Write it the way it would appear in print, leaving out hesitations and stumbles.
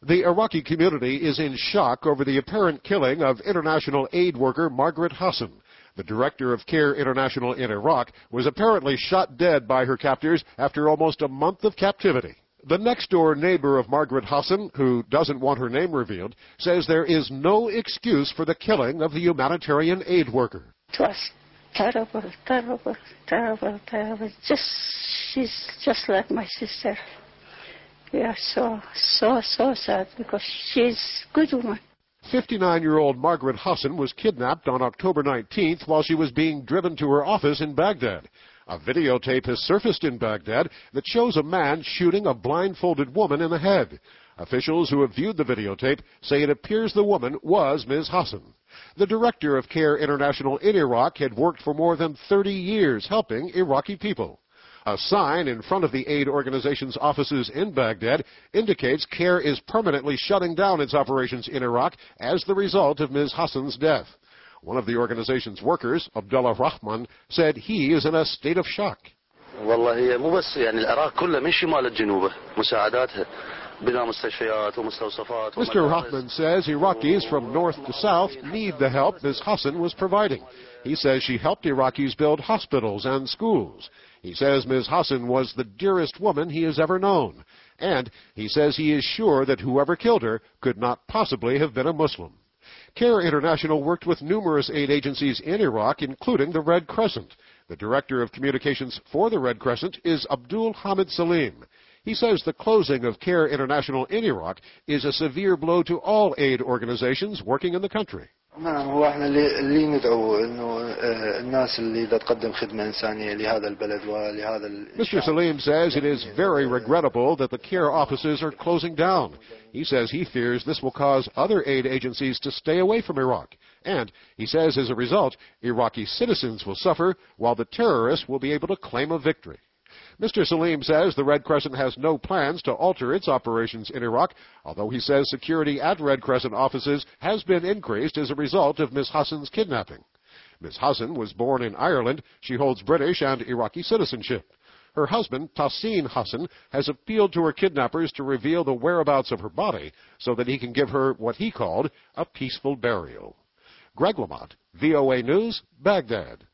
The Iraqi community is in shock over the apparent killing of international aid worker Margaret Hassan. The director of CARE International in Iraq was apparently shot dead by her captors after almost a month of captivity. The next-door neighbor of Margaret Hassan, who doesn't want her name revealed, says there is no excuse for the killing of the humanitarian aid worker. It was terrible, terrible, terrible, terrible. She's just like my sister. We are so sad because she's a good woman. 59-year-old Margaret Hassan was kidnapped on October 19th while she was being driven to her office in Baghdad. A videotape has surfaced in Baghdad that shows a man shooting a blindfolded woman in the head. Officials who have viewed the videotape say it appears the woman was Ms. Hassan. The director of CARE International in Iraq had worked for more than 30 years helping Iraqi people. A sign in front of the aid organization's offices in Baghdad indicates CARE is permanently shutting down its operations in Iraq as the result of Ms. Hassan's death. One of the organization's workers, Abdullah Rahman, said he is in a state of shock. Mr. Rahman says Iraqis from north to south need the help Ms. Hassan was providing. He says she helped Iraqis build hospitals and schools. He says Ms. Hassan was the dearest woman he has ever known. And he says he is sure that whoever killed her could not possibly have been a Muslim. CARE International worked with numerous aid agencies in Iraq, including the Red Crescent. The director of communications for the Red Crescent is Abdul Hamid Salim. He says the closing of CARE International in Iraq is a severe blow to all aid organizations working in the country. Mr. Salim says it is very regrettable that the CARE offices are closing down. He says he fears this will cause other aid agencies to stay away from Iraq. And he says as a result, Iraqi citizens will suffer while the terrorists will be able to claim a victory. Mr. Salim says the Red Crescent has no plans to alter its operations in Iraq, although he says security at Red Crescent offices has been increased as a result of Ms. Hassan's kidnapping. Ms. Hassan was born in Ireland. She holds British and Iraqi citizenship. Her husband, Tahsin Hassan, has appealed to her kidnappers to reveal the whereabouts of her body so that he can give her what he called a peaceful burial. Greg Lamont, VOA News, Baghdad.